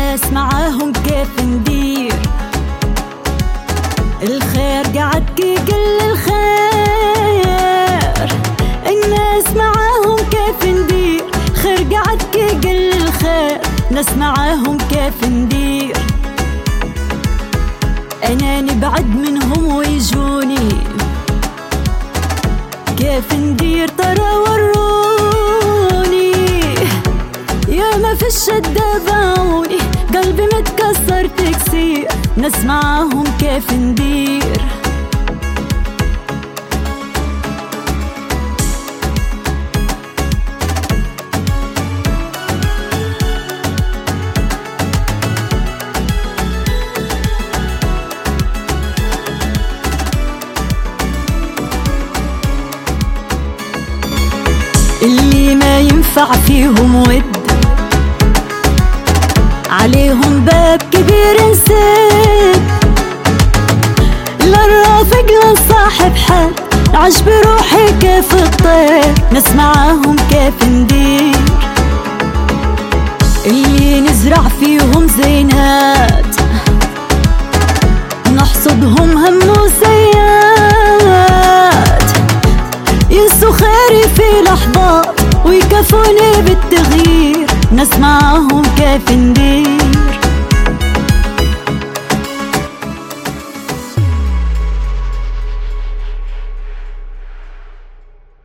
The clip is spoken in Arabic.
الناس معاهم كيف ندير الخير قعد يقل الخير. الناس معاهم كيف ندير خير قعد يقل الخير. ناس معاهم كيف ندير أنا نبعد منهم ويجوني كيف ندير ترى وروني يا ما في الشدة باعوني قلبي متكسر تكسير. ناس معاهم كيف ندير اللي ما ينفع فيهم ود عليهم باب كبير نسد. لا الرافق لا صاحب حد عجب روحي كيف الطير. ناس معاهم كيف ندير اللي نزرع فيهم زينات نحصدهم هم وسيات. ينسوا خيري في لحظات ويكفوني بالتغيير. ناس معاهم كيف ندير